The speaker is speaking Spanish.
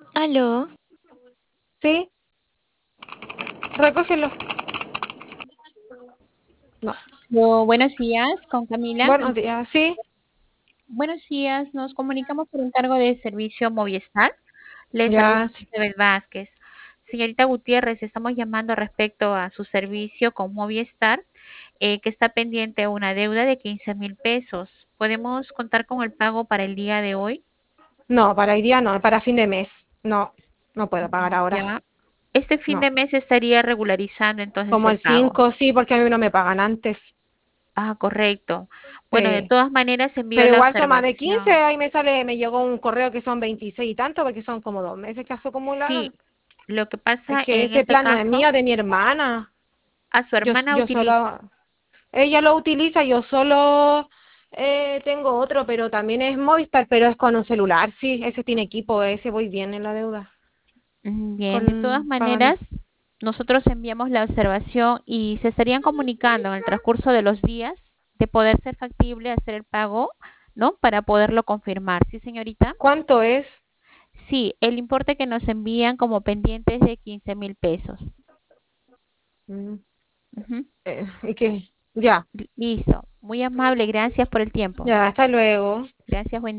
Aló, Sí, recógelo. No. Buenos días, con Camila. Buenos días, sí, Buenos días, nos comunicamos por encargo de servicio Movistar. Le saluda ya, sí. Isabel Vázquez. Señorita Gutiérrez, estamos llamando respecto a su servicio con Movistar, que está pendiente una deuda de 15.000 pesos. ¿Podemos contar con el pago para el día de hoy? No, para hoy día no, para fin de mes. No, no puedo pagar ahora. Ya. Este fin No. de mes estaría regularizando entonces Como el el pago. 5 sí, porque a mí no me pagan antes. Ah, correcto. Bueno, de Sí. todas maneras envío Pero la igual son más de 15, observación. ahí me sale, me llegó un correo que son 26 y tanto, porque son como 2 meses que se Sí, acumularon. lo que Es pasa que en ese este plan no es caso, mío, de mi hermana. a su Yo, hermana yo utiliza. solo, ella lo utiliza, yo solo tengo otro, pero también es Movistar, pero es con un celular, sí, ese tiene equipo, ese voy bien en la deuda, Bien, de todas con pagando. maneras, nosotros enviamos la observación y se estarían comunicando en el transcurso de los días de poder ser factible hacer el pago, ¿no? Para poderlo confirmar. ¿Sí, señorita? ¿Cuánto es? Sí, el importe que nos envían como pendiente es de 15.000 pesos. Mm, Ujú. ¿Y qué? Ya, Listo. Muy amable, gracias por el tiempo. ya, hasta luego. Gracias, buen